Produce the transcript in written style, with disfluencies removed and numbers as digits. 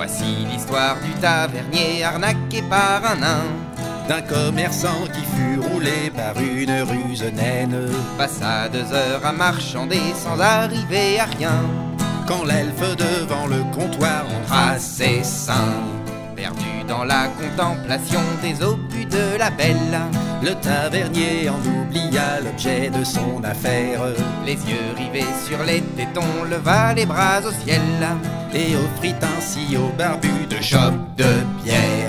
Voici l'histoire du tavernier arnaqué par un nain, d'un commerçant qui fut roulé par une ruse naine, passa 2 heures à marchander sans arriver à rien, quand l'elfe devant le comptoir à ses seins. Perdu dans la contemplation des obus de la belle, le tavernier en oublia l'objet de son affaire, les yeux rivés sur les tétons, leva les bras au ciel et offrit ainsi au barbu de chope de pierre.